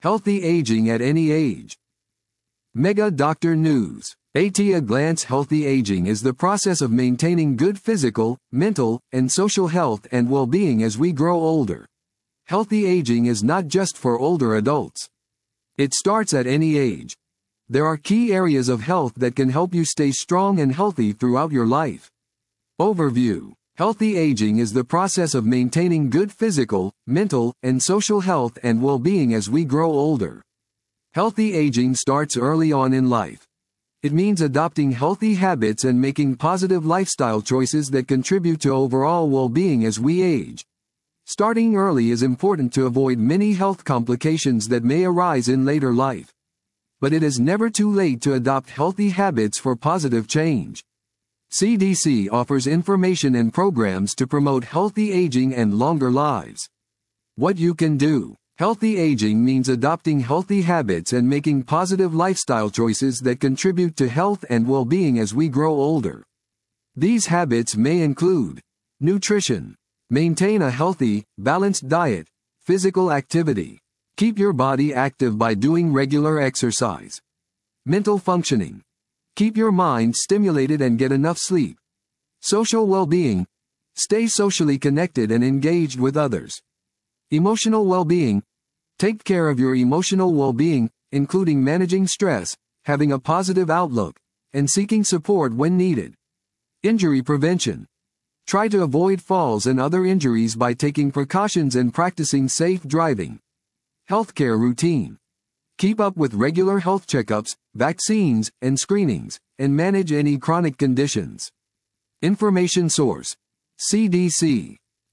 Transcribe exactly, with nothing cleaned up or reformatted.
Healthy aging at any age. Mega Doctor News. At a glance, healthy aging is the process of maintaining good physical, mental, and social health and well-being as we grow older. Healthy aging is not just for older adults. It starts at any age. There are key areas of health that can help you stay strong and healthy throughout your life. Overview. Healthy aging is the process of maintaining good physical, mental, and social health and well-being as we grow older. Healthy aging starts early on in life. It means adopting healthy habits and making positive lifestyle choices that contribute to overall well-being as we age. Starting early is important to avoid many health complications that may arise in later life. But it is never too late to adopt healthy habits for positive change. C D C offers information and programs to promote healthy aging and longer lives. What you can do. Healthy aging means adopting healthy habits and making positive lifestyle choices that contribute to health and well-being as we grow older. These habits may include nutrition. Maintain a healthy, balanced diet, physical activity. Keep your body active by doing regular exercise. Mental functioning. Keep your mind stimulated and get enough sleep. Social well-being. Stay socially connected and engaged with others. Emotional well-being. Take care of your emotional well-being, including managing stress, having a positive outlook, and seeking support when needed. Injury prevention. Try to avoid falls and other injuries by taking precautions and practicing safe driving. Healthcare routine. Keep up with regular health checkups, vaccines, and screenings, and manage any chronic conditions. Information source. C D C.